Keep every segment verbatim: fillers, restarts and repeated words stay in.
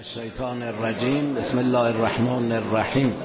الشیطان الرجیم. بسم الله الرحمن الرحیم.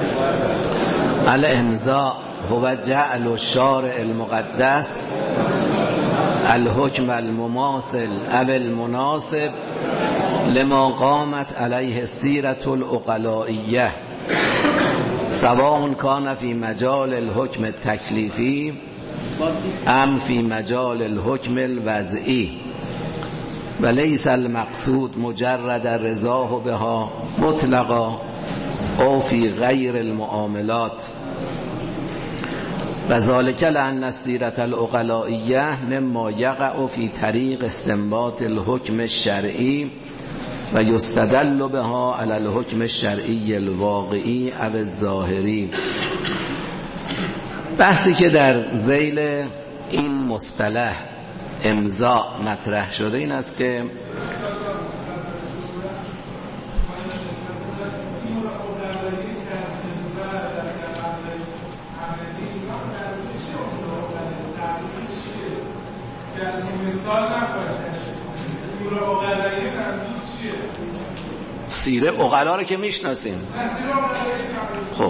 الامضاء هو جعل الشارع المقدس الحکم المماثل او المناسب لما قامت علیه السیرة العقلائیه سواء کان فی مجال الحکم التکلیفی ام فی مجال الحکم الوضعی و لیس المقصود مجرد رضاه بها مطلقا او فی غیر المعاملات و ذلك لأن السیرة العقلائیه مما یقع فی طریق استنباط الحکم الشرعی و یستدل بها علی الحکم الشرعی الواقعی او الظاهری. بحثی که در ذیل این مصطلح امضا مطرح شده این است که سیره عقلا رو که میشناسیم. خب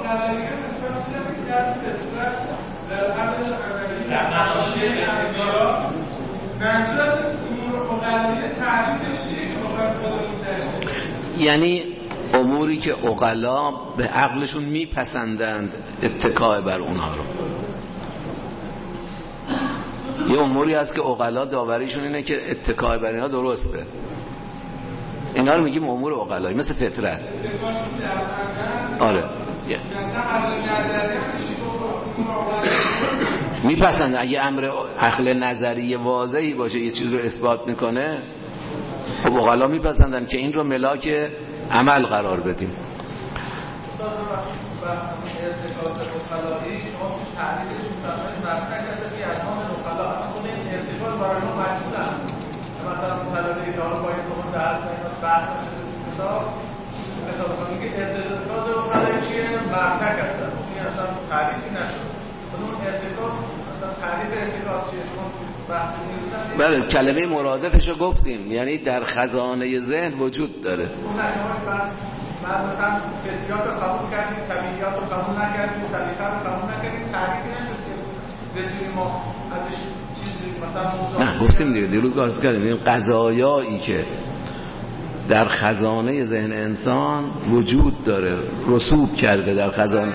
یعنی اموری که عقلا به عقلشون میپسندند اتکاء بر اونها رو. یه اموری هست که عقلا داوریشون اینه که اتکاء بر اینها درسته، اینا رو میگیم امور عقلایی، مثل فطرت. آره میپسند اگه امر عقل نظری واضحی باشه یه چیز رو اثبات میکنه، خب عقلا میپسندن که این رو ملاک عمل قرار بدیم. مثلا مطالعه داره با این خود درس بحث کتاب کتاب میگه ارتکاز و چیه معنی کرده این اصلا تعریفی نشد. اون ارتکاز اصلا تعریف ارتکاز چیه شما بحث می‌کنید؟ بله کلمه مرادفش رو گفتیم، یعنی در خزانه ذهن وجود داره. اون شما بحث من مثلا فطریات رو قبول کردیم، طبیعیات رو قبول نکردیم، طبیعت رو قبول نکردیم، تعریفی نشد که بدونیم ما ازش نه گفتیم دیگه دیروز گارز کردیم این قضایایی که در خزانه ذهن انسان وجود داره رسوب کرده در خزانه،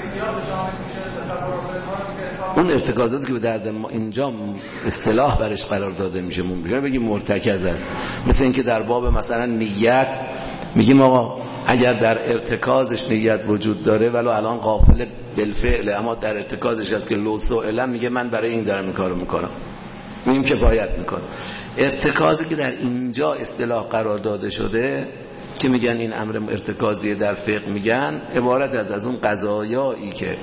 اون ارتکازاتی که به درد ما اینجا اصطلاح برش قرار داده میشه ممکنه بگیم مرتکز است. مثل اینکه در باب مثلا نیت میگیم آقا اگر در ارتکازش نیت وجود داره ولو الان غافل بالفعل اما در ارتکازش هست که لو سئلم میگه من برای این دارم این کارو میکنم، میگیم کفایت میکنه. ارتکازی که در اینجا اصطلاح قرار داده شده که میگن این امر ارتکازی در فقه میگن عبارت از از اون قضایایی که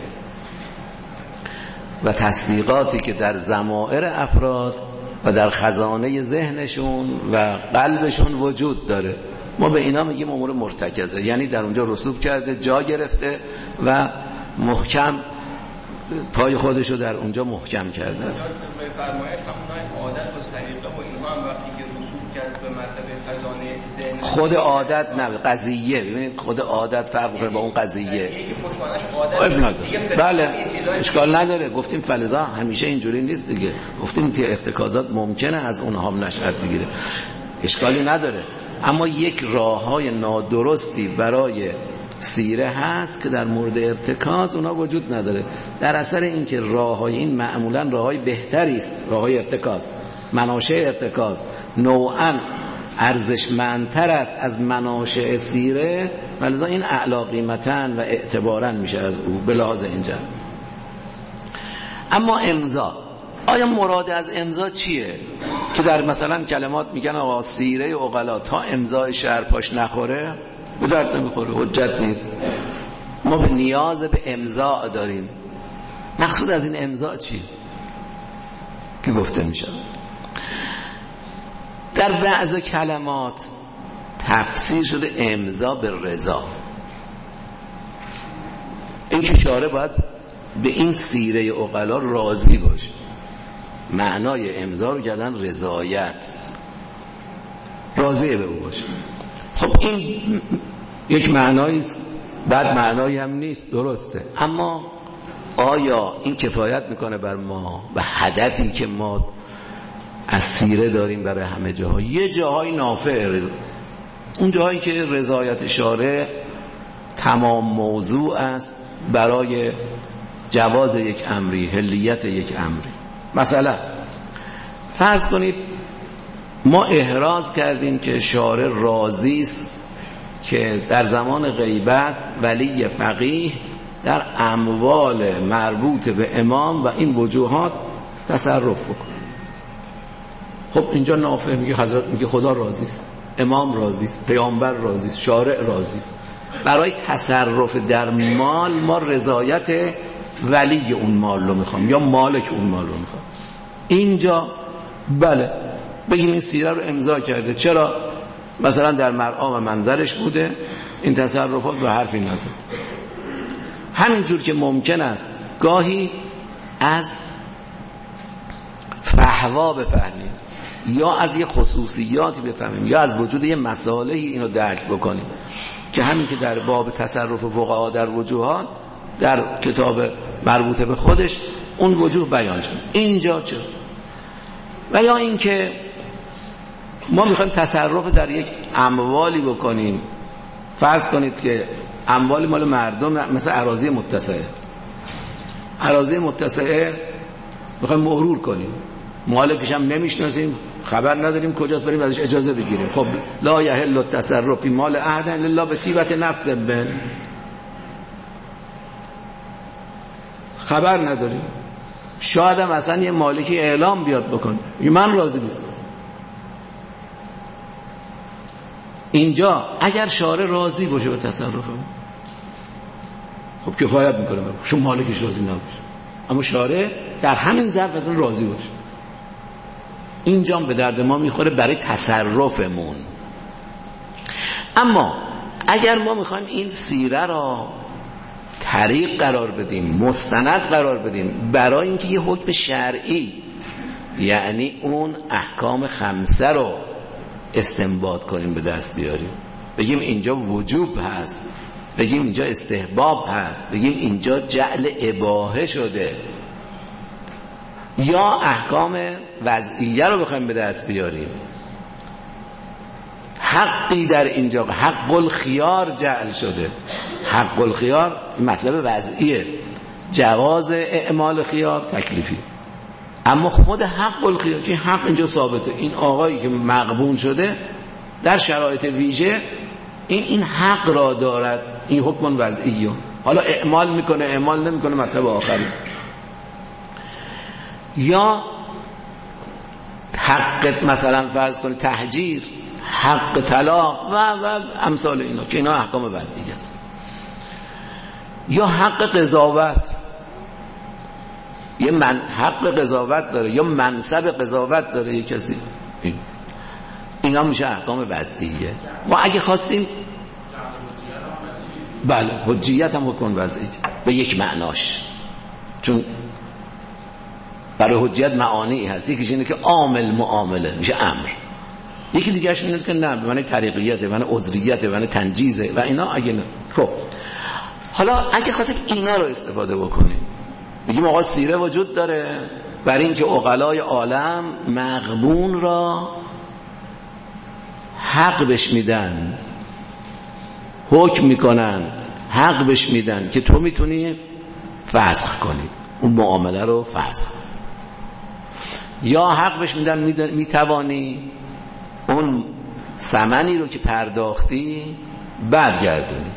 و تصدیقاتی که در ضمائر افراد و در خزانه ذهنشون و قلبشون وجود داره، ما به اینا میگیم امور مرتکزه، یعنی در اونجا رسوب کرده، جا گرفته و محکم پای خودشو در اونجا محکم کرده. میفرماید همون عادت و سلیقه و اینها هم وقتی که رسوب کرد به مرتبه خزانه ذهن خود عادت نه قضیه، ببینید خود عادت فرق میکنه با اون قضیه. یکی پشتوانش عادت بله اشکال نداره، گفتیم فلزا همیشه اینجوری نیست دیگه، گفتیم که ارتکازات ممکنه از اونها هم نشأت بگیره، اشکالی نداره، اما یک راههای نادرستی برای سیره هست که در مورد ارتکاز اونا وجود نداره، در اثر اینکه راههای این معمولا راههای بهتری است، راههای ارتکاز مناشأ ارتکاز نوعا ارزشمندتر است از مناشأ سیره، ولذا این اعلی قیمتاً و اعتباراً میشه از او به لحاظ اینجا. اما امضا، آیا مراد از امضا چیه؟ که در مثلا کلمات میگن آقا سیره عقلا تا امضای شرع پاش نخوره به درد نمیخوره، حجت نیست، ما به نیاز به امضا داریم. مقصود از این امضا چی که گفته میشه؟ در بعض کلمات تفسیر شده امضا به رضا، این که شارع باید به این سیره عقلا راضی باشه. معنای امضا رو کردن رضایت، راضی به او باشه. خب این یک معنایی بعد معنایی هم نیست، درسته، اما آیا این کفایت میکنه بر ما و هدفی که ما از سیره داریم برای همه جاها؟ یه جاهای نافع، اون جاهایی که رضایت شارع تمام موضوع است برای جواز یک امری، حلیت یک امری. مثلا فرض کنید ما احراز کردیم که شارع راضی است که در زمان غیبت ولی فقیه در اموال مربوط به امام و این وجوهات تصرف بکنه. خب اینجا نافع میگه حضرت میگه خدا راضی است، امام راضی است، پیامبر راضی است، شارع راضی است. برای تصرف در مال ما رضایت ولی اون مال رو میخوام یا مالک اون مال رو میخوام. اینجا بله بگیم این سیره رو امضا کرده، چرا؟ مثلا در مرعا و منظرش بوده، این تصرفات رو حرفی نزد. همینجور که ممکن است گاهی از فحوا بفهمیم یا از یه خصوصیاتی بفهمیم یا از وجود یه مسائلی اینو درک بکنیم که همین که در باب تصرف فقها در وجوهات در کتاب مربوطه به خودش اون وجوه بیان شد. اینجا چه؟ و یا این که ما میخوایم تصرف در یک اموالی بکنیم، فرض کنید که اموال مال مردم مثل اراضی متسعه، اراضی متسعه میخوایم مرور کنیم، مالکش هم نمیشناسیم، خبر نداریم کجاست، بریم ازش اجازه بگیریم. خب لا یحل التصرف فی مال احد الا بطیبة نفس بن، خبر نداریم. شاید هم اصلا یه مالکی اعلام بیاد بکن من راضی نیستم. اینجا اگر شارع راضی باشه به تصرف خب کفایت میکنه، شما مالکش راضی نباشه، اما شارع در همین ظرف اصلا راضی باشه، اینجا به درد ما میخوره برای تصرفمون. اما اگر ما میخوایم این سیره را طریق قرار بدیم، مستند قرار بدیم برای اینکه یه حکم شرعی، یعنی اون احکام خمسه رو استنباط کنیم، به دست بیاریم، بگیم اینجا وجوب هست، بگیم اینجا استحباب هست، بگیم اینجا جعل اباحه شده، یا احکام وضعیه رو بخوایم به دست بیاریم، حقی در اینجا حق الخیار جعل شده. حق الخیار مطلب وضعیه، جواز اعمال خیار تکلیفی، اما خود حق الخیار که حق اینجا ثابته، این آقایی که مغبون شده در شرایط ویژه این این حق را دارد، این حکم وضعیه. حالا اعمال میکنه اعمال نمیکنه مطلب آخری. یا حق مثلا فرض کنید تهجیر، حق طلاق و و امثال اینا که اینا احکام وضعی است. یا حق قضاوت، یه من حق قضاوت داره یا منصب قضاوت داره یه کسی، این. اینا میشه احکام وضعیه. ما اگه خواستیم بله حجیت هم حکم وضعی به یک معناش، چون برای حجیت معانی هست، یکیش اینه که عامل معامله میشه امر، یکی دیگهش اینه که نه به معنی طریقیته، به معنی عذریته، به معنی تنجیزه و اینا. اگه نه خب حالا اگه خواستیم اینا رو استفاده بکنیم، میگیم آقا سیره وجود داره برای اینکه عقلای عالم مغبون را حق بهش میدن، حکم میکنن، حق بهش میدن که تو میتونی فسخ کنی، اون معامله رو فسخ، یا حق بهش میدن میتوانی اون ثمنی رو که پرداختی برگردونی،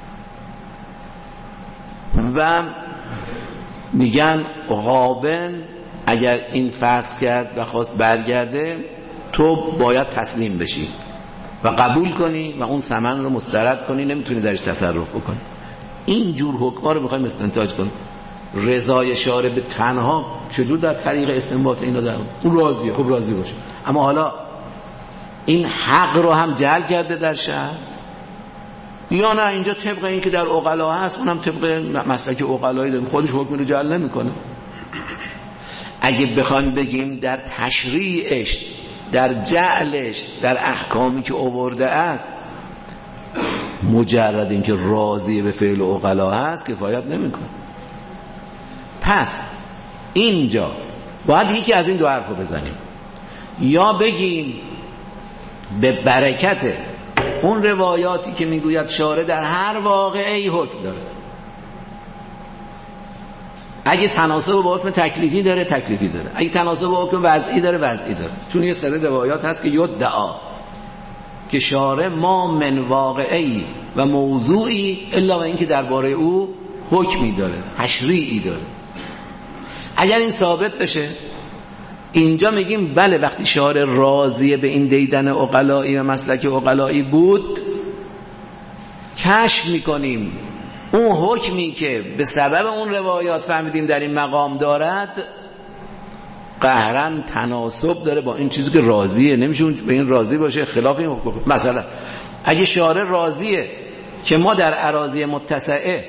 و میگن غابن اگر این فسخ کرد و خواست برگرده تو باید تسلیم بشی و قبول کنی و اون ثمن رو مسترد کنی، نمیتونی درش تصرف بکنی. این جور حکما رو میخوایم استنتاج کنیم. رضای شارع به تنها چجور در طریق استنباط اینو دارم، اون راضیه، خب راضی باشه، اما حالا این حق رو هم جعل کرده در شهر، یا نه اینجا طبق این که در عقلا هست اونم طبق مسلک عقلایی داریم، خودش حکم رو جعل نمیکنه. اگه بخوایم بگیم در تشریعش، در جعلش، در احکامی که آورده است مجرد اینکه راضی به فعل عقلا هست کفایت نمیکنه. پس اینجا باید یکی از این دو حرف رو بزنیم، یا بگیم به برکت اون روایاتی که میگوید شارع در هر واقعی حکم داره، اگه تناسب با حکم تکلیفی داره تکلیفی داره، اگه تناسب با حکم وضعی داره وضعی داره. چون یه سری روایات هست که یدعا که شارع ما من واقعی و موضوعی الا و اینکه درباره او حکمی داره، تشریعی داره. اگر این ثابت بشه اینجا میگیم بله وقتی شارع راضیه به این دیدن عقلایی و مسلک عقلایی بود، کشف میکنیم اون حکمی که به سبب اون روایات فهمیدیم در این مقام دارد قهرن تناسب داره با این چیزی که راضیه، نمیشه اون به این راضی باشه خلاف این حکم. مثلا اگه شارع راضیه که ما در اراضی متسعه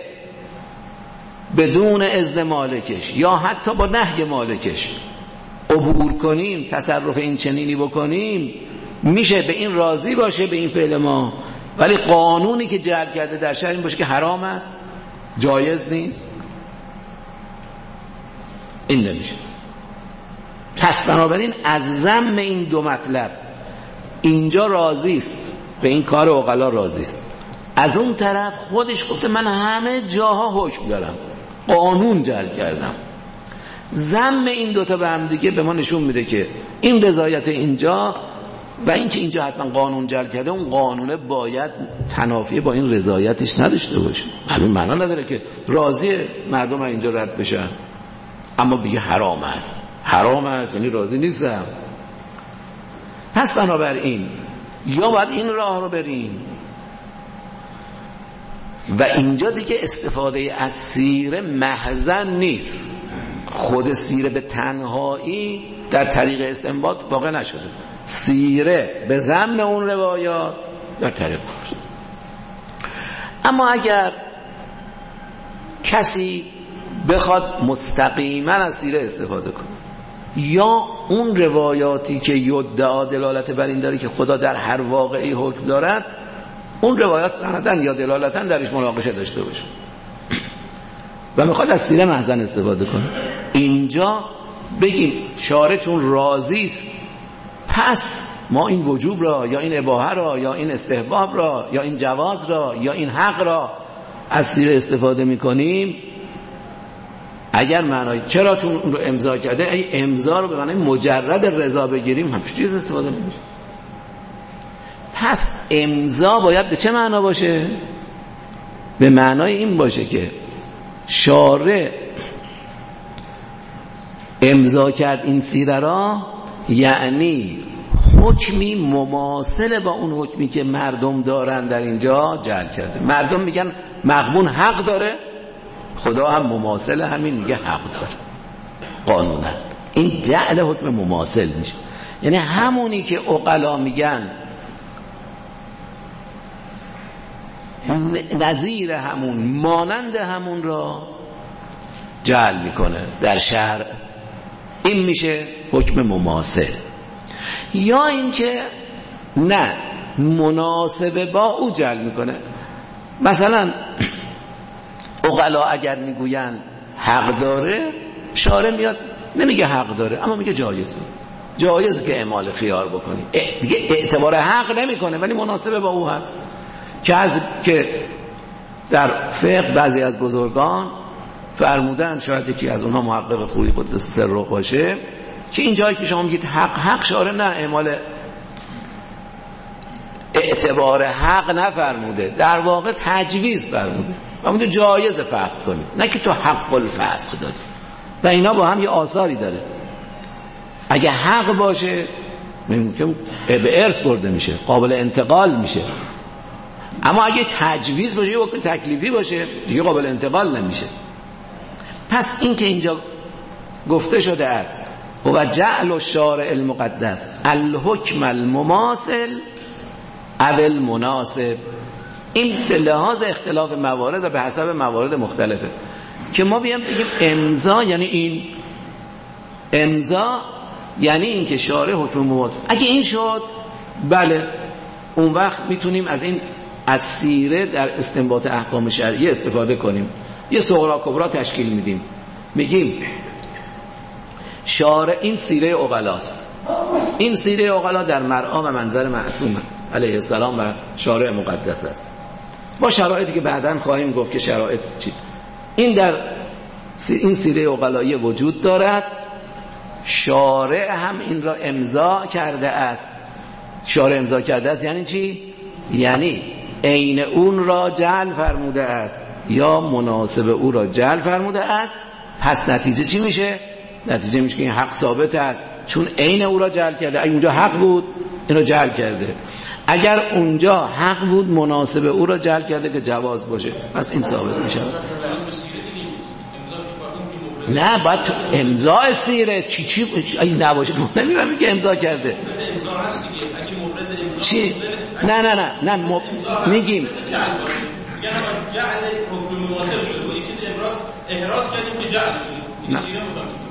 بدون اذن مالکش یا حتی با نهی مالکش عبور کنیم، تصرف این چنینی بکنیم، میشه به این راضی باشه به این فعل ما، ولی قانونی که جعل کرده در شهر این باشه که حرام است، جایز نیست، این نمیشه. پس بنابراین از ضمن این دو مطلب اینجا راضی است، به این کار عقلا راضی است، از اون طرف خودش گفته من همه جاها حکم دارم، قانون جعل کردم. ضمن این دوتا به هم دیگه به ما نشون میده که این رضایت اینجا و اینکه اینجا حتما قانون جعل کرده، اون قانونه باید تنافی با این رضایتش نداشته باشه. همین معنا نداره که راضی مردم اینجا رد بشن اما بگه حرام است، حرام است یعنی راضی نیستم. پس بنابراین یا باید این راه رو بریم و اینجا دیگه استفاده از سیره محضن نیست، خود سیره به تنهایی در طریق استنباط واقع نشده، سیره به ضمن اون روایات در طریق شده. اما اگر کسی بخواد مستقیما از سیره استفاده کنه یا اون روایاتی که یدعا دلالت بر این داره که خدا در هر واقعی حکم دارد، اون روایات سندن یا دلالتن درش مناقشه داشته باشه و میخواد از سیره محضن استفاده کنه، اینجا بگیم شارع چون راضی است پس ما این وجوب را یا این اباحه را یا این استحباب را یا این جواز را یا این حق را از سیره استفاده میکنیم. اگر معنای چرا چون اون رو امضا کرده، ای امضا رو به معنای مجرد رضا بگیریم همچین چیز استفاده نمیشه. پس امضا باید به چه معنا باشه؟ به معنای این باشه که شارع امضا کرد این سیره را، یعنی حکمی مماثل با اون حکمی که مردم دارن در اینجا جعل کرده. مردم میگن مغبون حق داره، خدا هم مماثل همین میگه حق داره قانونا. این جعل حکم مماثل میشه، یعنی همونی که عقلا میگن نظیر همون مانند همون را جعل میکنه در شرع، این میشه حکم مماثل. یا اینکه نه مناسبه با او جعل میکنه. مثلا عقلا اگر میگوین حق داره، شارع میاد نمیگه حق داره اما میگه جایزه، جایزه که اعمال خیار بکنی، دیگه اعتبار حق نمیکنه ولی مناسبه با او هست. که از که در فقه بعضی از بزرگان فرمودن، شاید یکی از اونها محقق خوبی قدس سره باشه، که این جایی که شما میگید حق حق، شارع نه اعمال اعتبار حق نفرموده، در واقع تجویز فرموده و اون جایز فسخ کنید، نه که تو حق الفسخ دادی. و اینا با هم یه آثاری داره. اگه حق باشه ممکن به ارث برده میشه، قابل انتقال میشه، اما اگه تجویز باشه یا تکلیفی باشه دیگه قابل انتقال نمیشه. پس این که اینجا گفته شده است و جعل الشارع المقدس الحکم المماثل او المناسب، این به لحاظ اختلاف موارد و به حسب موارد مختلفه. که ما بیام بگیم امضا یعنی این، امضا یعنی این که شارع حکم مماثل، اگه این شد بله اون وقت میتونیم از این از سیره در استنباط احکام شرعی استفاده کنیم. یه صغرا کبرا تشکیل میدیم، میگیم شارع، این سیره عقلاست، این سیره عقلا در مرعا و منظر معصوم علیه السلام و شارع مقدس است، با شرایطی که بعداً خواهیم گفت که شرایط چی. این در این سیره عقلایی وجود دارد، شارع هم این را امضا کرده است. شارع امضا کرده است یعنی چی؟ یعنی عین اون را جعل فرموده است یا مناسب او را جعل فرموده است. پس نتیجه چی میشه؟ نتیجه میشه که این حق ثابت است، چون عین او را جعل کرده. اگه اونجا حق بود اینو جعل کرده، اگر اونجا حق بود مناسب او را جعل کرده که جواز باشه، پس این ثابت میشه. نه باید امضا سیره چی چی اگه نباشه نمیفهمی که امضا کرده امضا هست دیگه. اگه مبرز امضا چی؟ نه نه نه نه مب... میگیم یعنی جعل حکم مماثل شده با یک چیز ابراز احراز کردیم که جعل شده. این سیره مطابق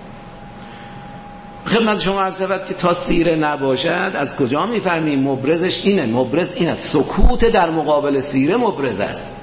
خدمت شما عرض شود که تا سیره نباشد از کجا میفهمیم مبرزش اینه؟ مبرز این است، سکوت در مقابل سیره مبرز است.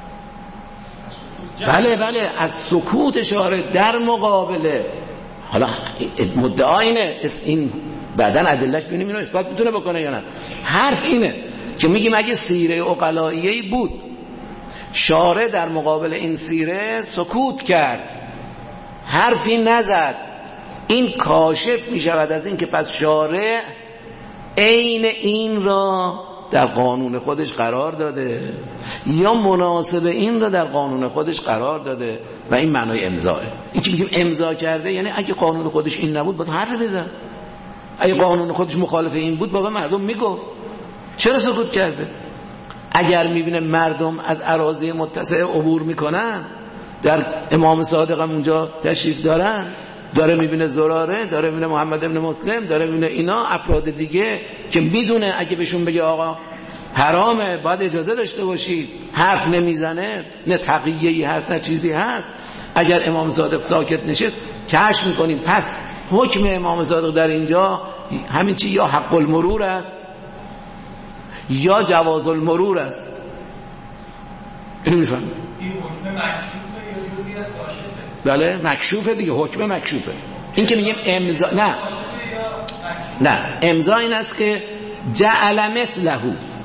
بله بله، از سکوت شارع در مقابل. حالا مدعا اینه، این بعداً ادلهش ببینیم اینو اثبات میتونه بکنه یا نه. حرف اینه که میگیم اگه سیره عقلاییه بود، شارع در مقابل این سیره سکوت کرد، حرفی نزد، این کاشف میشود از این که پس شارع عین این را در قانون خودش قرار داده یا مناسب این را در قانون خودش قرار داده و این معنای امضاه. این که میگیم امضا کرده یعنی اگه قانون خودش این نبود باید حرف بزن، اگه قانون خودش مخالف این بود بابا مردم میگفت چرا سکوت کرده. اگر میبینه مردم از اراضی متسع عبور میکنن، در امام صادق هم اونجا تشریف دارن، داره میبینه زراره، داره میبینه محمد ابن مسلم، داره میبینه اینا افراد دیگه که میدونه اگه بهشون بگه آقا حرامه باید اجازه داشته باشید، حرف نمیزنه، نه تقیه‌ای هست نه چیزی هست. اگر امام صادق ساکت نشست کشف میکنیم پس حکم امام صادق در اینجا همین چی یا حق المرور است یا جواز المرور است. اینو میفهمید؟ این حکم مکشوفه یا جزئی از کاشفه؟ بله مکشوفه دیگه، حکم مکشوفه. این که میگیم امضا، نه نه امضا این است که جعل مثله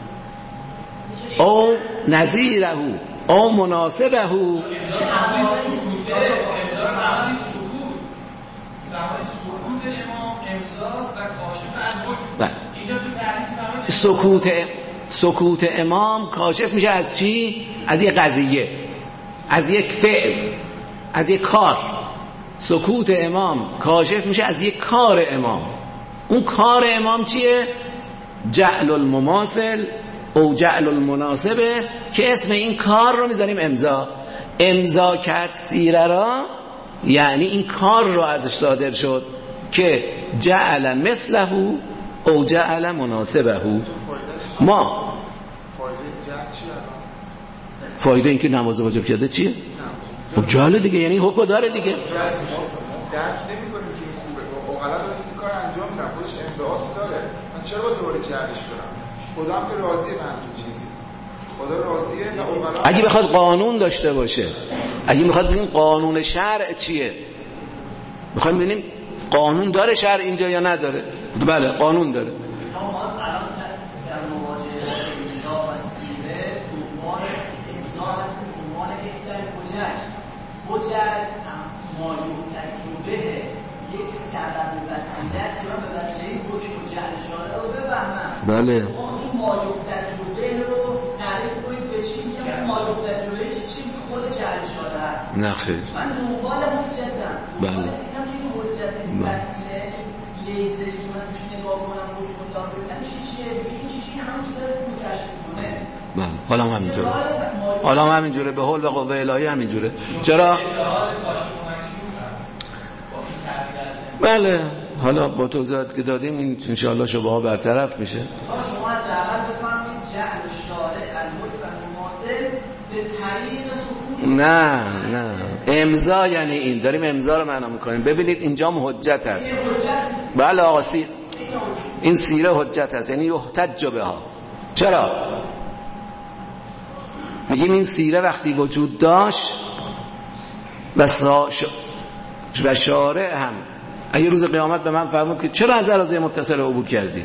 او نظیره او مناسبه. سکوت سکوت امام کاشف میشه از چی؟ از یک قضیه، از یک فعل، از یک کار. سکوت امام کاشف میشه از یک کار امام. اون کار امام چیه؟ جعل المماثل او جعل المناسبه، که اسم این کار رو میذاریم امضا. امضا کرد سیره را یعنی این کار رو ازش صادر شد که جعل مثله او جعل مناسبه. ما فایده این که نماز واجب کرده چیه؟ خب جهل دیگه، یعنی حکم داره دیگه. درک نمی‌کنیم که این خوبه. اوغلا داره این کار انجام میدن، خودش امتیاز داره. من چرا با دوره کردش کنم؟ خدا هم که راضیه به همین چیزی. خدا راضیه نه اوغلا. اگه بخواد قانون داشته باشه، اگه میخواد ببینیم قانون شرع چیه، میخوایم ببینیم قانون داره شرع اینجا یا نداره. بله قانون داره. حجت ماجور تجربه یک سبب وسیله است که من به وسیله حکم و جعل شارع رو بفهمم. بله. این ماجور تجربه رو تعریف کنید به چی میگم؟ ماجور تجربه چی چی خود جعل شارع است؟ نه خیر. من دنبال حجتم. بله. دنبال دیدم که این حجت وسیله لیزری که من توش نگاه کنم حکم دار بکنم چی چیه؟ این چی چی همون چیز است که کشف کنه. بله. حالا هم همینجوره. حالا هم همینجوره، به حول و قوه الهی همینجوره. چرا؟ بله. حالا با توضیحاتی که دادیم این انشاءالله شبهه برطرف میشه. شما حداقل بفهمید جعل شارع الملک و مماثل به طریق سکوت. نه نه امضا یعنی این، داریم امضا رو معنا میکنیم. ببینید اینجا حجت هست. بله آقا سی... این سیره حجت هست، یعنی یحتج بها. چرا؟ میگیم این سیره وقتی وجود داشت و, ش... و شارع هم اگه روز قیامت به من فرمود که چرا از اراضی متصل عبور کردی؟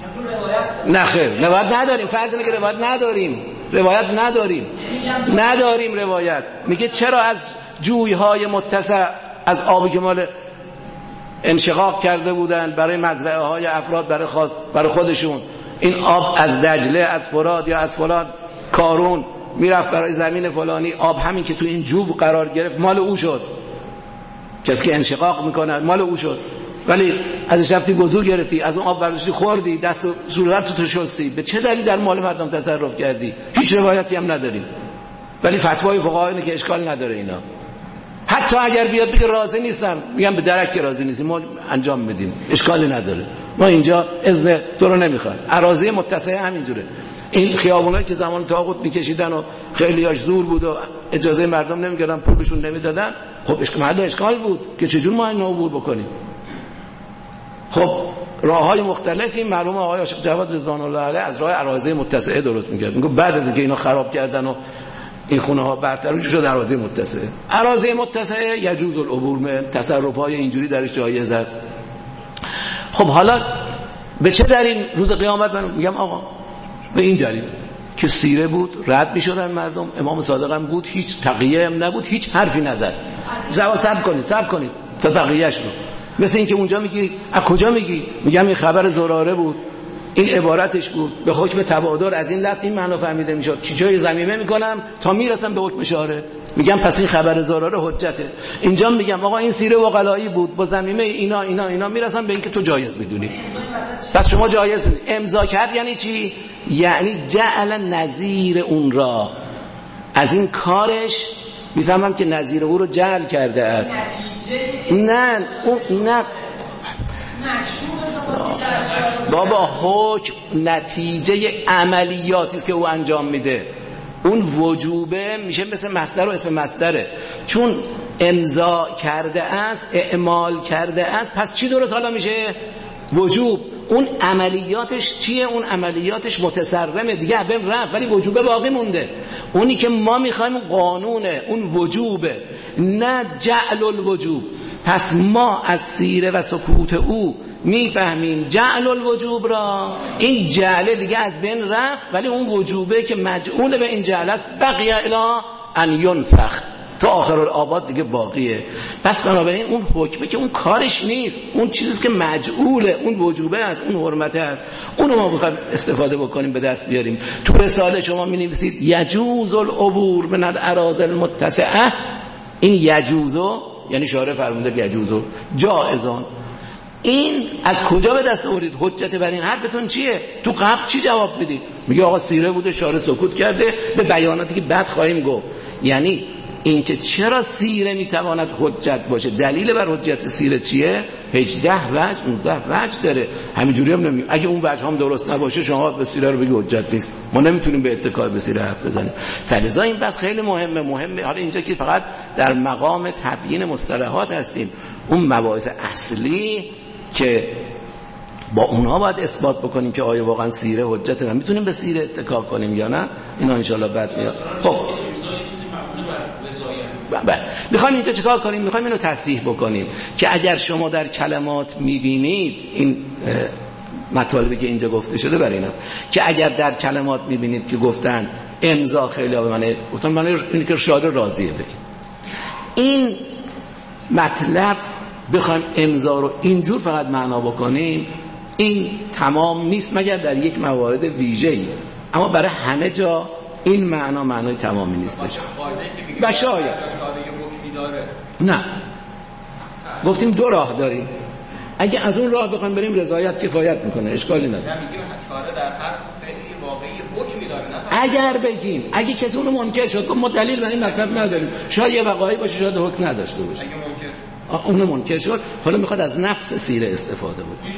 نه خیر، روایت نداریم. فرض اینه که روایت نداریم، روایت نداریم نداریم روایت میگه چرا از جویهای متصل، از آبی که مال انشقاق کرده بودن برای مزرعه های افراد، برای خاص برای خودشون، این آب از دجله، از فرات یا از فلان کارون میرفت برای زمین فلانی، آب همین که تو این جوب قرار گرفت مال او شد، کسی که انشقاق میکنه مال او شد، ولی ازش رفتی گزو گرفتی، از اون آب برداشتی خوردی، دست و صورت تو شستی، به چه دلیل در مال مردم تصرف کردی؟ هیچ روایتی هم نداریم، ولی فتوای فقها اینه که اشکال نداره اینا. حتی اگر بیاد بگه راضی نیستم، میگم به درک که راضی نیستیم، ما انجام میدیم، اشکالی نداره، ما اینجا اذن تو رو نمیخوایم. اراضی متصل همینجوره. این خیابونایی که زمان طاغوت میکشیدن و خیلیاش زور بود و اجازه مردم نمیگردن، پولشون نمیدادن، خب اشکال اشکال بود که چجور ما اینو عبور بکنیم. خب راههای مختلفی مرحوم آقای عاشق جواد رضوان الله علیه از راه اراضی متصل درست میکرد. میگه بعد از اینکه اینا خراب کردن و این خونه ها برطرف شد اراضی متصل، اراضی متصل یجوز العبور، تصرف های اینجوری درش جایز است. خب حالا به چه دلیل روز قیامت من میگم آقا به این دلیل که سیره بود، رد میشدن مردم، امام صادق هم بود، هیچ تقیه هم نبود، هیچ حرفی نزد. جواب صبر کنید صبر کنید تا بقیه‌اش رو. مثل این که اونجا میگی از کجا میگی؟ میگم این خبر زراره بود، این عبارتش بود، به حکم تبادر از این لفظ این معنا فهمیده میشد. چی جای ضمیمه میکنم تا میرسم به حکم شاره، میگم پس این خبر زراره حجته. اینجا میگم آقا این سیره وقلایی بود با ضمیمه اینا اینا اینا، میرسم به اینکه تو جایز بدونی. پس شما جایز بدونی. امضا کرد یعنی چی؟ یعنی جعل نظیر اون را، از این کارش میفهمم که نظیر او رو جعل کرده است. نه اون نه بابا، حکم نتیجه عملیاتی است که او انجام میده. اون وجوبه میشه مثل مصدر و اسم مصدره، چون امضا کرده است، اعمال کرده است، پس چی درست حالا میشه؟ وجوب. اون عملیاتش چیه؟ اون عملیاتش متصرمه دیگه، ببین رفت، ولی وجوبه باقی مونده. اونی که ما میخوایم قانونه، اون وجوبه، نه جعل الوجوب. پس ما از سیره و سکوت او میفهمیم جعل الوجوب را، این جعله دیگه از بین رفت، ولی اون وجوبه که مجعول به این جعل است بقیه الا ان ینسخ، تا آخر الآباد دیگه باقیه. پس بنابراین اون حکمه که اون کارش نیست، اون چیزی که مجعوله، اون وجوبه است، اون حرمته است، اونو ما بخوایم استفاده بکنیم، به دست بیاریم. تو رساله شما می نویسید یجوز العبور من الاراضی المتسعه، این یجوزو یعنی شارع فرموده یجوزو جائزان، این از کجا به دست آورید؟ حجت بر این حرفتون چیه؟ تو قبل چی جواب میدید؟ میگه آقا سیره بوده، شارع سکوت کرده، به بیاناتی که بعد خواهیم گفت. یعنی اینکه چرا سیره میتواند حجت باشه، دلیل بر حجت سیره چیه؟ هجده وجه نوزده وجه داره. همینجوری هم نمیگیم اگه اون وجه هم درست نباشه شما به سیره رو بگی حجت نیست. ما نمیتونیم به اتکا به سیره حرف بزنیم. فلذا این بس خیلی مهمه مهمه حالا اینجا که فقط در مقام تبیین مصطلحات هستیم، اون مباحث اصلی که با اونها باید اثبات بکنیم که آیا واقعا سیره حجته و میتونیم به سیره اتکا کنیم یا نه. اینا ان شاءالله بعد میاد. خب بله، میخوایم اینجا چیکار کنیم؟ میخوایم اینو تصحیح بکنیم که اگر شما در کلمات میبینید، این مطالبی که اینجا گفته شده برای این است که اگر در کلمات میبینید که گفتن امضا، خیلی ها به معنی گفتن معنی اینه که شارع راضیه بگیم، این مطلب بخوایم امضا رو اینجور فقط معنا بکنیم، این تمام نیست مگر در یک موارد ویژه‌ای، اما برای همه جا این معنا معنای تمامی نیستش. و شاید نه، گفتیم دو راه داریم، اگه از اون راه بخوایم بریم رضایت کفایت میکنه، اشکالی نداره. اگر بگیم اگه کسی اونو منکر شد ما دلیل برای این مطلب نداریم، شاید یه وقایعی باشه شاید حکم نداشته باشه، اونو منکر شد، حالا میخواد از نفس سیره استفاده بکنه.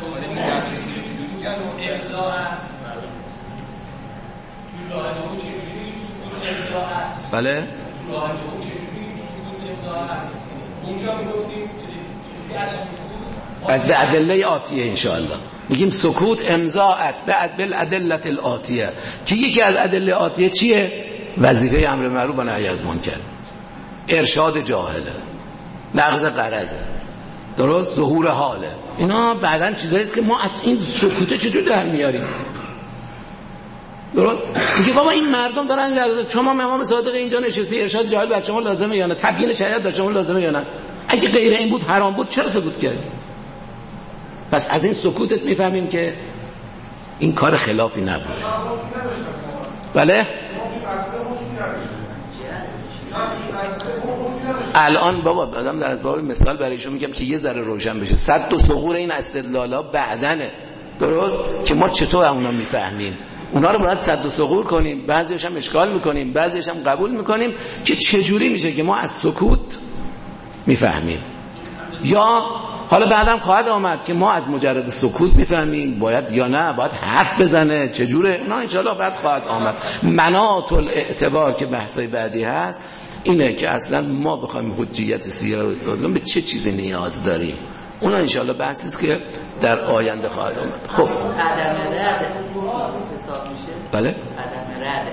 بله بعد به ادله آتیه انشاءالله میگیم سکوت امضا است، بعد بالادله الاتیه، که یکی از ادله آتیه چیه؟ وظیفه امر معروف و نهی از منکر، ارشاد جاهله، نقض قرضه، درست، ظهور حاله. اینا بعدن چیزایی است که ما از این سکوته چجور در میاریم. درست میگه بابا این مردم دارن لازم، شما امام صادق اینجا نشستی، ارشاد جاهل بر شما لازمه یا نه، تبیین شریعت بر شما لازمه یا نه؟ اگه غیر این بود، حرام بود، چرا سکوت کردی؟ پس از این سکوتت میفهمیم که این کار خلافی نبود. بله الان بابا آدم در از باب مثال برایشون میگم که یه ذره روشن بشه. صد و ثغور این استدلالا بعدنه، درست، که ما چطور اونا میفهمیم. اونا رو باید صد و ثغور کنیم، بعضیش هم اشکال میکنیم، بعضیش هم قبول میکنیم که چجوری میشه که ما از سکوت میفهمیم. یا حالا بعدم خواهد آمد که ما از مجرد سکوت میفهمیم باید یا نه، باید حرف بزنه، چجوره، نه انشاءالله بعد خواهد آمد. مناط الاعتبار که بحثای بعدی هست اینه که اصلا ما بخوایم حجیت سیره رو استفاده کنیم به چه چیزی نیاز داریم. اون انشاءالله بحثی است که در آینده خواهد آمد. خب عدم رد حساب میشه. بله عدم رد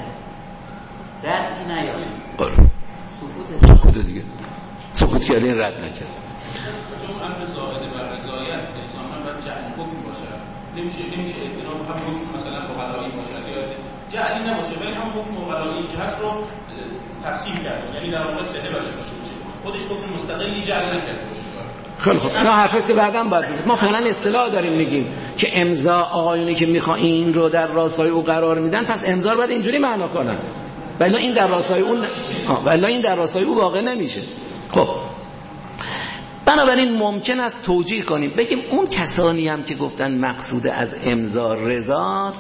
رد این نیاد. آره سکوت سکوت دیگه، سکوت کردن رد نکرد. چون امر زائد بر رضایت الزاما باید جعل حکم باشه، نمیشه نمیشه اعتراف هم حکم مثلا عقلایی باشه یا جعلی نباشه، ولی هم حکم عقلایی که هست رو تصحیح کرده، یعنی در واقع صحه برش باشه، خودش حکم مستقلی جعل نکرده باشه. خیلی خوب، اینا حرفیه که بعداً باید بزنیم. ما فعلا اصطلاح داریم میگیم که امضا آقایونی که میخوان این رو در راستای او قرار میدن، پس امضا رو باید اینجوری معنا کنن، ولی این در راستای اون ها ولی این در راستای او واقع نمیشه. خب بنابراین ممکن است توجیه کنیم بگیم اون کسانی هم که گفتن مقصود از امضا رضاست،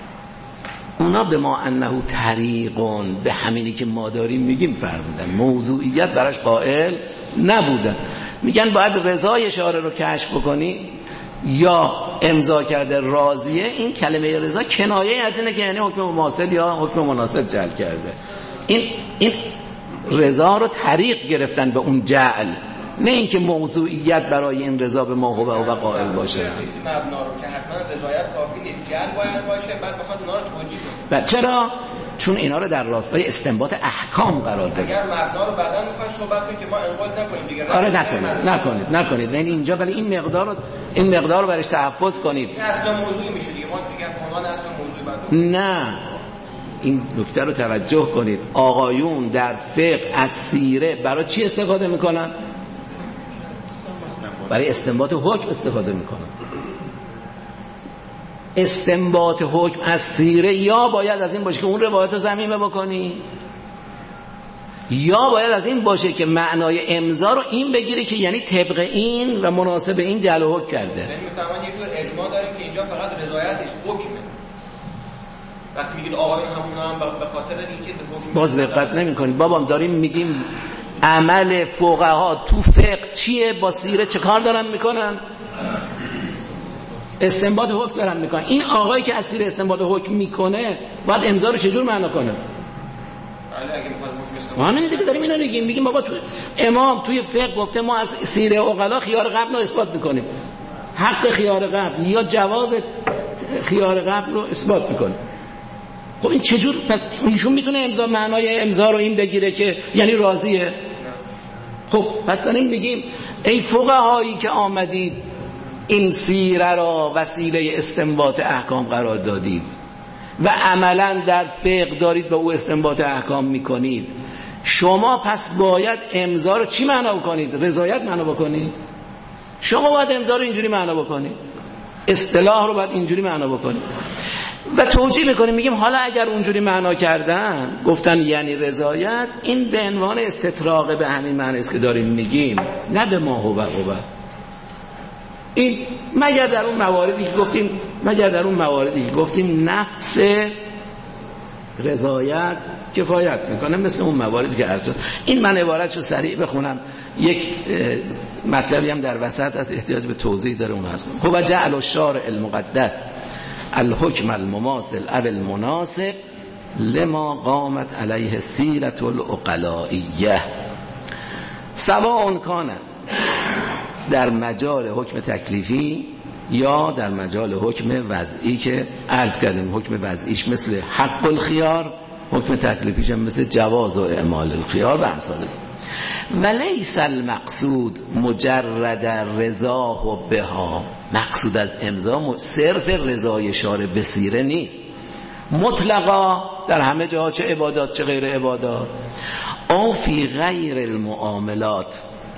اونا به ما انه طریقون، به همینی که ما داریم میگیم فرمودن، موضوعیت براش قائل نبودن. میگن باید رضای شارع رو کشف بکنی یا امضا کرده راضیه. این کلمه رضا کنایه از اینه که یعنی حکم مماثل یا حکم مناسب جعل کرده. این این رضا رو طریق گرفتن به اون جعل، نه اینکه موضوعیت برای این رضا به ما هو و قائل باشه. مبنا رو که حتما رضایت کافی نیست، جعل باید باشه، بعد بخواد اونا رو توجیه کنه. و چرا؟ چون اینا رو در راستای استنباط احکام قرار داده. اگر مبنا رو بعداً می‌خواد صحبت کنیم که ما انقاد نکنیم دیگه. آره نکنید نکنید نکنید یعنی اینجا ولی این مقدار رو این مقدار رو برش تحفظ کنید. این اصلا موضوعی میشه دیگه، ما دیگه عنوان اصلا موضوعی بعد. نه این نکته رو توجه کنید. آقایون در فقه از سیره برای چی استفاده میکنن؟ برای استنباط حکم استفاده میکنن. استنباط حکم از سیره یا باید از این باشه که اون روایت رو ضمیمه بکنی، یا باید از این باشه که معنای امضا رو این بگیری که یعنی طبق این و مناسب این جعل و حکم کرده. یعنی میفهمن یه جور اجماع داریم که اینجا فقط رضایتش حکمه. وقتی میگید آقایون همون هم به خاطر اینکه حکم باز دقت نمی‌کنید. بابام داریم میگیم عمل فقها تو فقه چیه، با سیره چه کار دارن میکنن؟ استنباط حکم دارن میکنن. این آقایی که از سیره استنباط حکم میکنه باید امضا رو چجور معنا کنه؟ بله اگه میخواد حکم استنباط. ما همین دیگه داریم اینو میگیم، میگیم بابا تو امام توی فقه گفته ما از سیره عقلا خیار قبل رو اثبات میکنیم، حق خیار قبل یا جواز خیار قبل رو اثبات میکنیم. خب این چجور پس ایشون میتونه امضا معنای امضا رو این بگیره که یعنی راضیه؟ خب پس داریم میگیم ای فقهایی که آمدید این سیره را وسیله استنباط احکام قرار دادید و عملا در فقه دارید به او استنباط احکام میکنید، شما پس باید امضا رو چی معنا بکنید؟ رضایت معنا بکنید. شما باید امضا رو اینجوری معنا بکنید، اصطلاح رو باید اینجوری معنا بکنید و توجیه میکنیم. میگیم حالا اگر اونجوری معنا کردن گفتن یعنی رضایت، این به عنوان استطراق به همین معنی است که داریم میگیم، نه به ما هو هو. این مگر در اون مواردی که گفتیم مگر در اون مواردی که گفتیم نفس رضایت کفایت میکنه، مثل اون مواردی که عرض شد. این من عبارتشو سریع بخونم، یک مطلبی هم در وسط از احتیاج به توضیح داره، اون هست. هو جعل الشارع المقدس الحکم المماثل او المناسب لما قامت علیه سیرة العقلائیه سواء کان در مجال حکم تکلیفی یا در مجال حکم وضعی، که عرض کردیم حکم وضعیش مثل حق الخیار، حکم تکلیفیش هم مثل جواز و اعمال الخیار و امثال ولیس المقصود مجرد رضا و بها. مقصود از امضا صرف رضای شارع به سیره نیست، مطلقا در همه جا، چه عبادات چه غیر عبادات. او فی غیر المعاملات،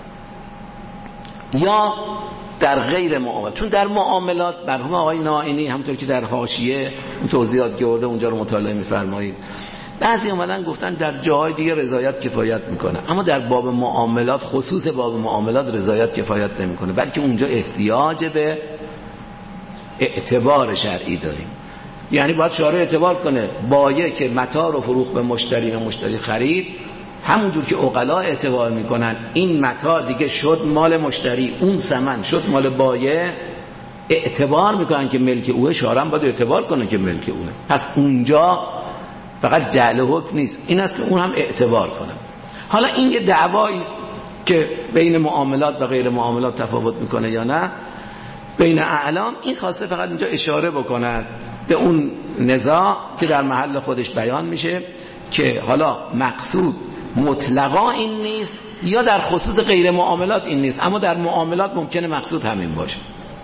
یا در غیر معاملات. چون در معاملات مرحوم آقای نائینی همونطور که در حاشیه اون توضیحات که آورده اونجا رو مطالعه می‌فرمایید، بعضی اومدن گفتن در جاهای دیگه رضایت کفایت میکنه، اما در باب معاملات، خصوص باب معاملات، رضایت کفایت نمیکنه، بلکه اونجا احتیاج به اعتبار شرعی داریم. یعنی باید شارع اعتبار کنه بایع که متاع رو فروخت به مشتری و مشتری خرید، همونجور که عقلا اعتبار میکنن این متاع دیگه شد مال مشتری، اون ثمن شد مال بایع، اعتبار میکنن که ملک اوه، شارع هم باید اعتبار کنه که ملک اوه. پس اونجا فقط جعل حکم نیست، این است که اون هم اعتبار کنه. حالا این یه دعوایی است که بین معاملات و غیر معاملات تفاوت میکنه یا نه بین اعلام. این خواسته فقط اینجا اشاره بکند به اون نزاع که در محل خودش بیان میشه که حالا مقصود مطلقا این نیست یا در خصوص غیر معاملات این نیست، اما در معاملات ممکنه مقصود همین باشه.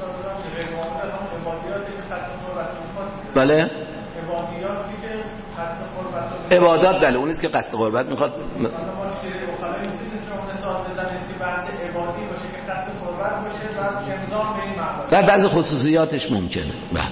بله عبادات، بله اون نیست که قصد قربت میخواد. در بعض خصوصیاتش ممکنه. بله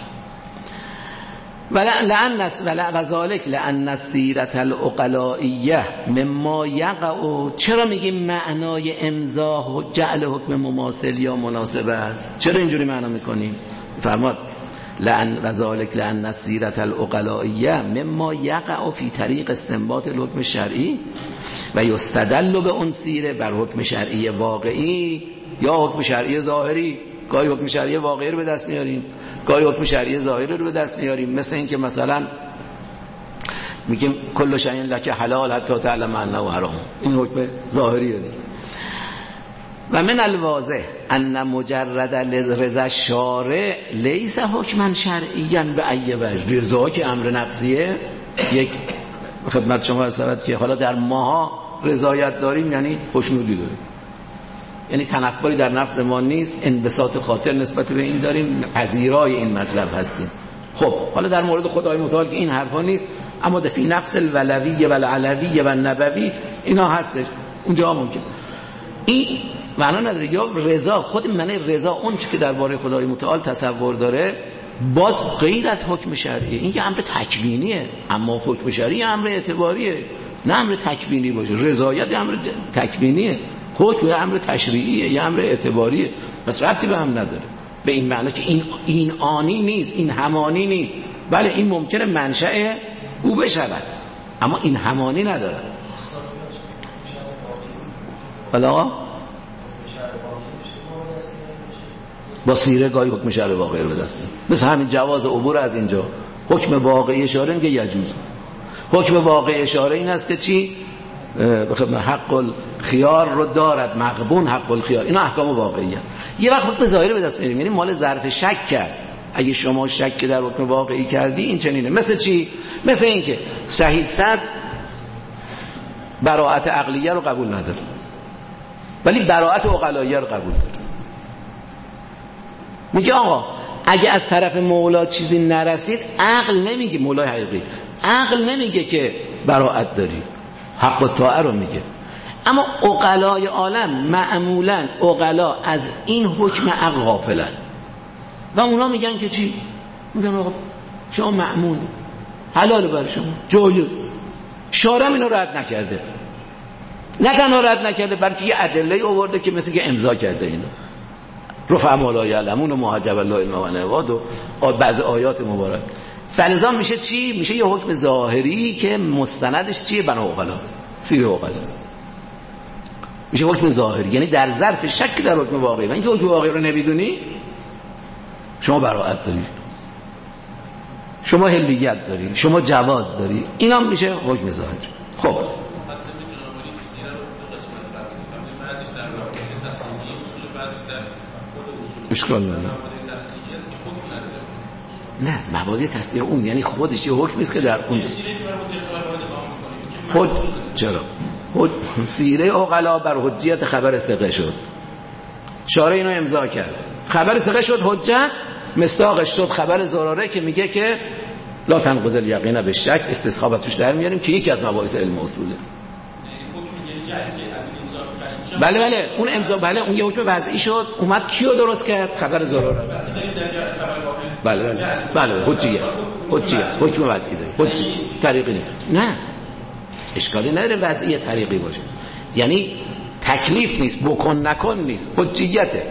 ولعن وذالک لأن السیرة العقلائیه مما یقع. چرا میگیم معنای امضا و جعل حکم مماثل یا مناسب است؟ چرا اینجوری معنا میکنیم؟ فرماد لأن وذالک لأن السیرة العقلائیه مما یقع فی طریق استنباط الحکم شرعی و یستدل به اون سیره بر حکم شرعی واقعی یا حکم شرعی ظاهری. گاهی حکم شرعی واقعی رو به دست میاریم، گاهی حکم شرعی ظاهری رو به دست میاریم. مثل این که مثلا میگیم کل شیء لک حلال حتی تعلم انه حرام، این حکم ظاهریه. و من الواضح ان مجرد رضا الشارع لیس حکما شرعیا به ای وجه. رضا که امر نفسیه، یک خدمت شما هست که حالا در ماها رضایت داریم یعنی خوشنودی داریم، یعنی تنفری در نفس ما نیست، انبساط خاطر نسبت به این داریم، پذیرای این مطلب هستیم. خب حالا در مورد خدای متعال که این حرفا نیست، اما فی نفس الولوی و العلوی و النبوی اینا هستش، اونجا ممکن این معنا نداره. یا رضا، خود معنی رضا اون چی که درباره خدای متعال تصور داره باز غیر از حکم شرعی. این که امر تکوینیه، اما حکم شرعی امر اعتباریه، نه امر تکوینی باشه. رضایت امر تکوینیه، حکم امر تشریعیه یا امر اعتباریه، پس ربطی به هم نداره. به این معنی که این این آنی نیست، این همانی نیست. بله این ممکنه منشأ او بشود، اما این همانی نداره. بله آقا با سیره گاهی حکم شرع واقعی رو به دست میاره، مثل همین جواز عبور از اینجا. حکم واقعی اشاره میگه یجوز. حکم واقعی اشاره این است که چی؟ بخاطر حق الخیار رو دارد، مغبون حق الخیار. اینا احکام واقعیه. یه وقت حکم ظاهری به دست میاریم، یعنی مال ظرف شک است. اگه شما شک در حکم واقعی کردی این چنینه. مثل چی؟ مثل این که شهید صد براءت عقلیه رو قبول نداره ولی براءت عقلاییه رو قبول داره. میگه آقا اگه از طرف مولا چیزی نرسید، عقل نمیگه، مولای حقیقی عقل نمیگه که براءت داری، حق و طاعه رو میگه. اما عقلای عالم معمولا عقلا از این حکم عقل غافلن و اونا میگن که چی؟ میگن آقا شما مأمون، حلال برای شما، جایز. شارع اینو رد نکرده، نه تنها رد نکرده بلکه یه ادله آورده که مثل که امضا کرده اینو رفع ما لا یعلمون و محجب الله علم و نواد و بعض آیات مبارک. فلزا میشه چی؟ میشه یه حکم ظاهری که مستندش چیه؟ بنا عقلاست، سیر عقلاست. میشه حکم ظاهری، یعنی در ظرف شک در حکم واقعی. و اینکه حکم واقعی رو نمیدونی، شما براءت داری، شما حلیت داری، شما جواز داری، اینا میشه حکم ظاهری. خب اشکال نداره. نه مبادی تصدیق اون یعنی خودش یه حکمی است که در اون حج چرا حج... سیره عقلا بر حجیت خبر ثقه شد، شارع اینو امضا کرد، خبر ثقه شد حجت، مصداقش شد خبر زراره که میگه که لا تنقض الیقین به شک، استسخاب توش در میاریم که یکی از مباحث علم اصوله. بله بله اون امضا، بله اون یه حکم وضعی شد، اومد کیو درست کرد؟ خبر زراره. بله بله بله حجیه حجیه حکم وضعی داره، حجی طریقی نیست. نه اشکالی نداره وضعی طریقی باشه، یعنی تکلیف نیست، بکن نکن نیست، حجیته،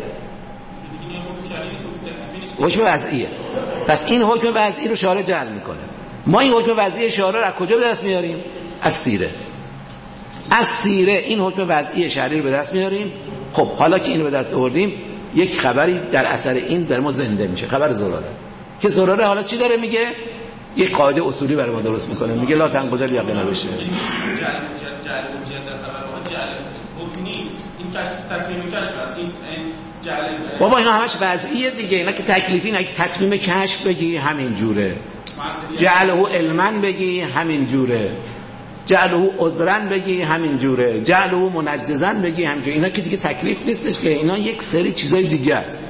حکم وضعیه. پس این حکم وضعی رو شارع جعل میکنه. ما این حکم وضعی شارع رو از کجا به دست میاریم؟ از سیره. از سیره این حکم وضعی شرعی رو به دست میاریم. خب حالا که اینو به دست آوردیم، یک خبری در اثر این در ما زنده میشه، خبر زراره است که زراره حالا چی داره میگه؟ یک قاعده اصولی برای ما درست میکنه، میگه لا تنقض الیقین بشه. جعل حجت در خبر واحد جعل حکمی، این تکمیل کشف است. این جعل بابا اینا همش وضعیه دیگه، اینا که تکلیفی نه، که تتمیم کشف بگی همین جوره، جعله علما بگی همین جوره، جعله عذرا بگی همین جوره، جعله منجزا بگی همین جوره. اینا که دیگه تکلیف نیستش که، اینا یک سری چیزای دیگه است.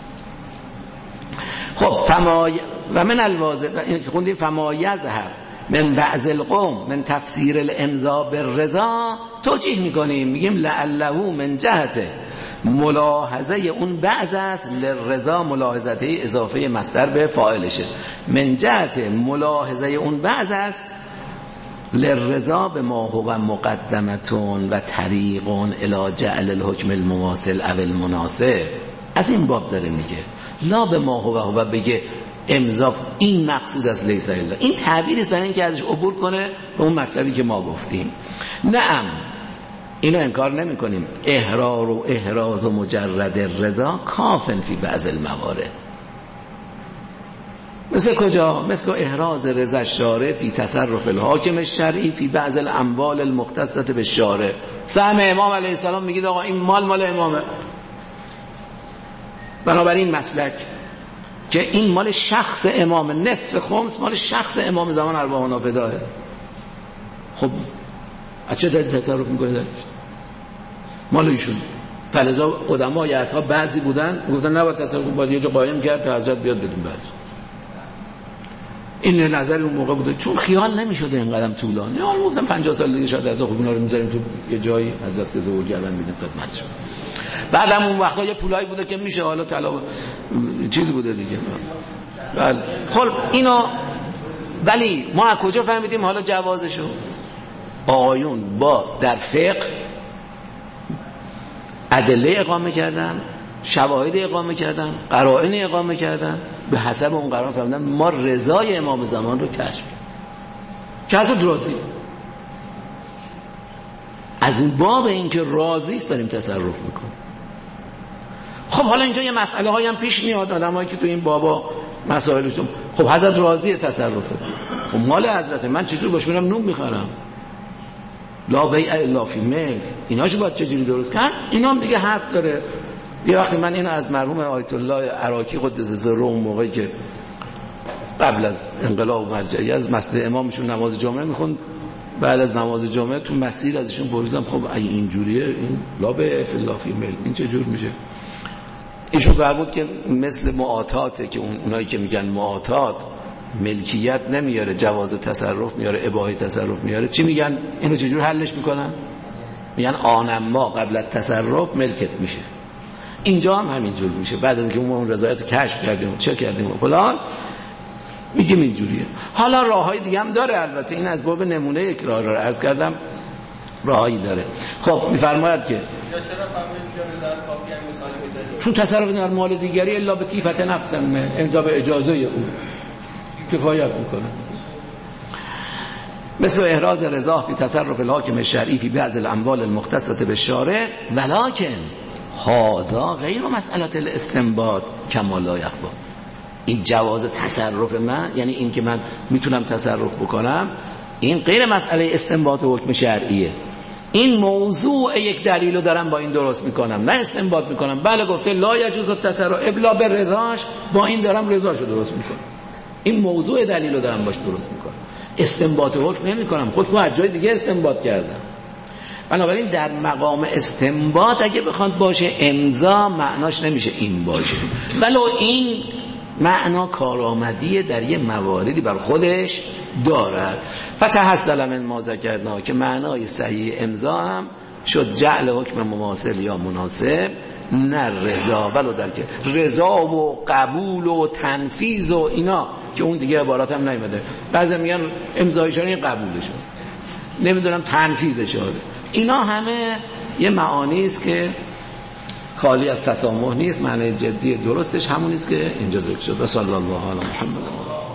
خب فما و من الواضح این که خوندیم فما یظهر من بعض القوم من تفسیر الامضا بالرضا توجیه میکنیم، میگیم لعله من جهت ملاحظه اون بعض است، للرضا ملاحظته اضافه مصدر به فاعلشه، من جهت ملاحظه اون بعض است، للرضا به ما هو مقدمتون و طریقون الی جعل الحکم المواصل او المناسب. از این باب داره میگه، لا به ما هو هو بگه امضا این مقصود از لیس الا، این تعبیری است برای اینکه ازش عبور کنه به اون مطلبی که ما گفتیم. نعم اینو انکار نمی کنیم، احرار و احراز و مجرد رضا کافن فی بعض الموارد. مثل کجا؟ مثل احراز رضا الشارع فی تصرف الحاکم الشرعی فی بعض الاموال المختصة بالشارع. سهم امام علیه السلام میگید آقا این مال مال امامه، بنابراین مسلک که این مال شخص امام، نصف خمس مال شخص امام زمان اربعه نافداه. خب از چه دلیل تصرف میکنه دارید؟ مال ایشون. فلذا علمای اصحاب بعضی بودن گفتن نباید تصرف کنید، باید یه جا قایم کرد تا حضرت بیاد بدون بعد. این نظر اون موقع بوده، چون خیال نمیشده این قدم طولانی. حالا گفتم پنجاه سال دیگه شاید از خوب اینا رو میذاریم تو یه جایی حضرت که ظهور کردن میدیم خدمتشون. بعدم اون وقتا یه پولایی بوده که میشه حالا طلا چیز بوده دیگه. بله خب اینو، ولی ما از کجا فهمیدیم حالا جوازشو؟ آقایون با در فقه ادله اقامه کردن، شواهد اقامه کردن، قرائن اقامه کردن، به حسب اون قرار فهمیدن ما رضای امام زمان رو کشف کردیم که حضرت راضی. از این باب اینکه راضی است داریم تصرف میکنیم. خب حالا اینجا یه مسئله هایی هم پیش میاد، آدمایی که تو این بابا مسائلشون، خب حضرت راضی تصرفه، خب مال حضرت، من چطور باش میرم نون میخرم؟ لا بیع الا فی ملک، ایناشو باید چجوری درست کرد؟ اینا هم دیگه حرف داره. یه وقتی من اینو از مرحوم آیت الله عراقی قدس سره اون موقعی که قبل از انقلاب مرجعی از مسجد امامشون نماز جمعه میخوند، بعد از نماز جمعه تو مسیر ازشون پرسیدم خب اگه اینجوریه این لا بیع الا فی ملک این چه جور میشه؟ ایشون فرمود که مثل معاطاته که اون اونایی که میگن معاطات ملکیت نمیاره، جواز تصرف میاره، اباحه تصرف میاره، چی میگن؟ اینو چجور حلش میکنن؟ میگن آنما قبل از تصرف ملکت میشه. اینجا هم همینجور میشه، بعد از اینکه ما اون رضایت کشف کردیم و چه کردیم و فلان میگیم اینجوریه. حالا راههای دیگه هم داره، البته این از باب نمونه یک راه رو عرض کردم، راهی داره. خب میفرماید که چون تصرف در مال دیگری الا به طیفت نفس من، الا به اجازه او کفایت میکنه. مثل احراز رضا فی تصرف الحاکم الشرعی فی بعض الاموال المختصة بالشارع، ولکن هذا غیر مسئله الاستنباط کما لا یخفی. این جواز تصرف من، یعنی این که من میتونم تصرف بکنم، این غیر مسئله استنباط و حکم شرعیه. این موضوع یک دلیل رو دارم با این درست میکنم، نه استنباط میکنم. بله گفته لا یجوز التصرف ابلا به رضاش، با این دارم رضاشو درست میکنم. این موضوع دلیل رو دارم باش درست میکنم، استنباط حکم نمی کنم. حکم از جای دیگه استنباط کردم. بنابراین در مقام استنباط اگه بخواد باشه امضا معناش نمیشه این باشه، ولو این معنا کارآمدی در یه مواردی بر خودش دارد. فتحصل من ما ذکرنا که معنای صحیح امضا هم شد جعل حکم مماثل یا مناسب، نه رضا، ولو در که رضا و قبول و تنفیذ و اینا که اون دیگه عبارات هم نیومده. بعضی میگن امضایشون قبولشون، نمیدونم تنفیذشون، اینا همه یه معانی است که خالی از تسامح نیست. معنی جدی درستش همون است که اینجا ذکر شد. صلی الله علی محمد.